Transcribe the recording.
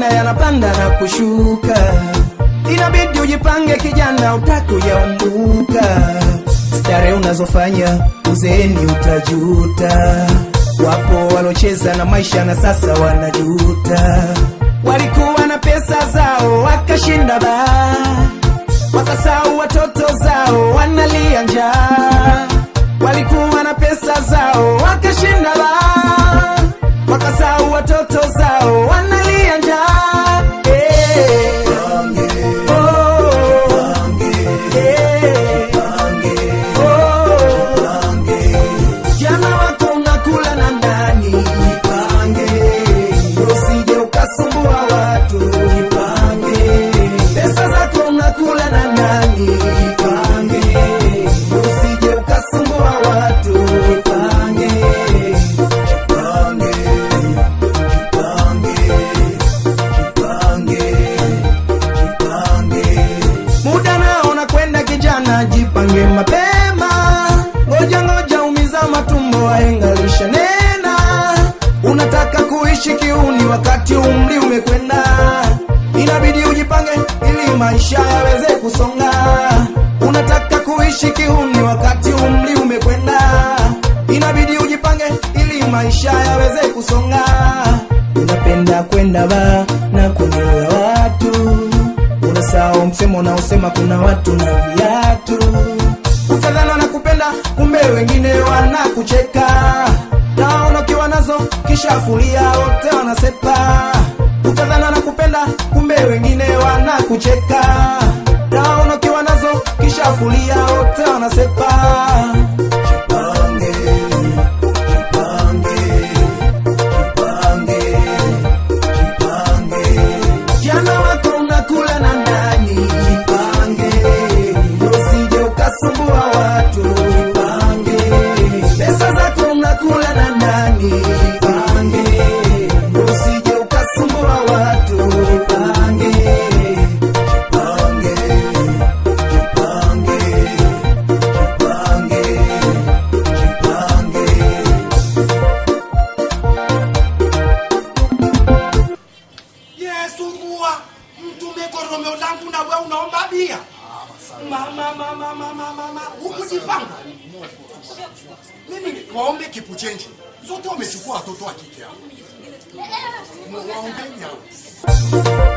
maana yanapanda na kushuka. Inabidi ujipange kijana, utakuyaumbuka. Stare unazofanya uzeeni utajuta. Wapo walocheza na maisha na sasa wanajuta. Walikuwa na pesa zao wakashinda baa, wakasahau watoto zao wanalia njaa. Walikuwa na pesa zao wakashinda baa, wakasahau watoto zao wanalia njaa. Jana wako unakula na ndani, jipange. Usije ukasumbua watu, jipange. Pesa zako unakula na ndani, jipange. Usije ukasumbua watu, jipange. Jipange, jipange, jipange. Muda nao unakwenda kijana, jipange mapema. Ngoja umiza matumbo waengalisha nena. Unataka kuishi kiuni wakati umri umekwenda. Inabidi ujipange ili maisha yaweze kusonga. Unataka kuishi kiuni wakati umri umekwenda. Inabidi ujipange ili maisha yaweze kusonga. Unapenda kwenda ba na kunywa watu. Unasahau msemo na usema kuna watu na viatu. Utadhana na kupenda kumbe wengine wanakucheka. Naona ukiwa nazo kisha fulia wote wanasepa. Utadhana na kupenda kumbe wengine wanakucheka. Naona ukiwa nazo kisha fulia wote wanasepa. Jipange, jipange, jipange, jipange. Jana wako unakula na ndani, jipange. Usije ukasumbua watu, jipange. Pesa zako unakula na ndani, jipange. Usije ukasumbua watu, jipange. Jipange, jipange, jipange, jipange. Yesu mua, mtume koromeo langu na wewe unaomba bia. Mama, ukujipanga. Mimi waombe kipu change. Zote wamechukua watoto wa kike hao. Waombeni hao.